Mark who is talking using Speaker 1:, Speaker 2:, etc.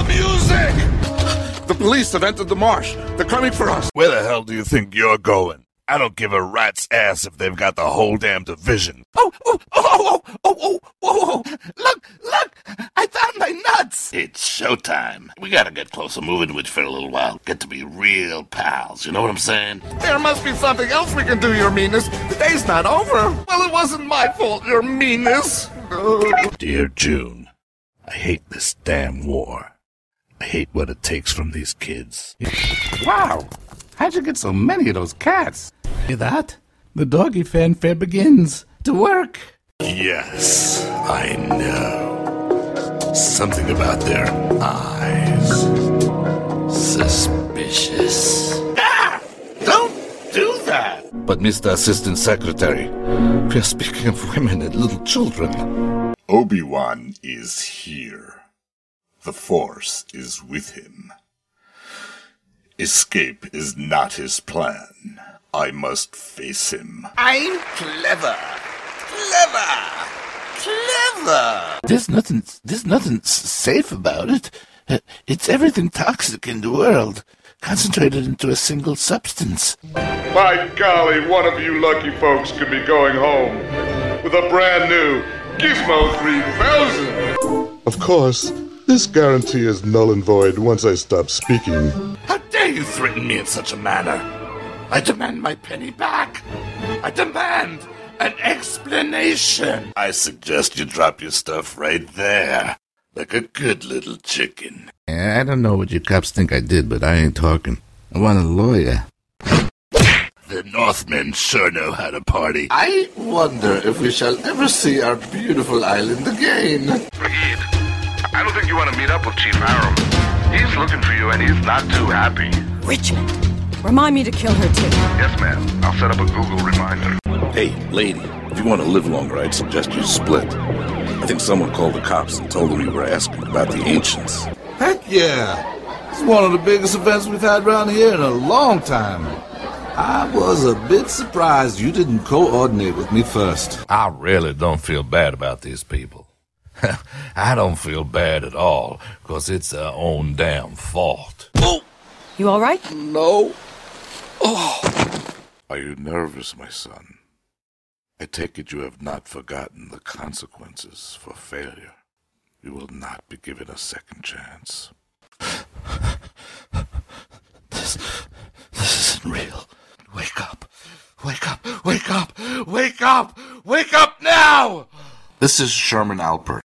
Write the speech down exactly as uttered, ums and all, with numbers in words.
Speaker 1: the music! The police have entered the marsh. They're coming for us.
Speaker 2: Where the hell do you think you're going? I don't give a rat's ass if they've got the whole damn division.
Speaker 1: Oh, oh, oh, oh, oh, oh, oh, oh. Look, look, I found my nuts.
Speaker 3: It's showtime. We gotta get closer moving with for a little while. Get to be real pals, you know what I'm saying?
Speaker 1: There must be something else we can do, your meanness. The day's not over. Well, it wasn't my fault, your meanness.
Speaker 2: Dear June, I hate this damn war. I hate what it takes from these kids.
Speaker 4: Wow, how'd you get so many of those cats? Hear that? The doggy fanfare begins to work.
Speaker 2: Yes, I know. Something about their eyes. Suspicious.
Speaker 3: Ah! Don't do that!
Speaker 2: But, Mister Assistant Secretary, we are speaking of women and little children.
Speaker 5: Obi-Wan is here. The Force is with him. Escape is not his plan. I must face him.
Speaker 1: I'm clever. Clever. Clever.
Speaker 4: There's nothing, there's nothing s- safe about it. Uh, It's everything toxic in the world, concentrated into a single substance.
Speaker 6: By golly, one of you lucky folks could be going home with a brand new Gizmo three thousand.
Speaker 7: Of course, this guarantee is null and void once I stop speaking.
Speaker 2: How dare you threaten me in such a manner? I demand my penny back. I demand an explanation. I suggest you drop your stuff right there, like a good little chicken.
Speaker 4: I don't know what you cops think I did, but I ain't talking. I want a lawyer.
Speaker 2: The Northmen sure know how to party. I wonder if we shall ever see our beautiful island again.
Speaker 6: Raheed, I don't think you want to meet up with Chief Aram. He's looking for you and he's not too happy.
Speaker 8: Richmond, remind me to kill her too.
Speaker 6: Yes, ma'am. I'll set up a Google reminder.
Speaker 9: Hey, lady, if you want to live longer, I'd suggest you split. I think someone called the cops and told them you were asking about the ancients.
Speaker 10: Heck yeah! It's one of the biggest events we've had around here in a long time. I was a bit surprised you didn't coordinate with me first.
Speaker 2: I really don't feel bad about these people. I don't feel bad at all, because it's their own damn fault.
Speaker 8: Oh! You all right?
Speaker 2: No. Oh. Are you nervous, my son? I take it you have not forgotten the consequences for failure. You will not be given a second chance. This, this isn't real. Wake up. Wake up. Wake up. Wake up. Wake up now!
Speaker 11: This is Sherman Alpert.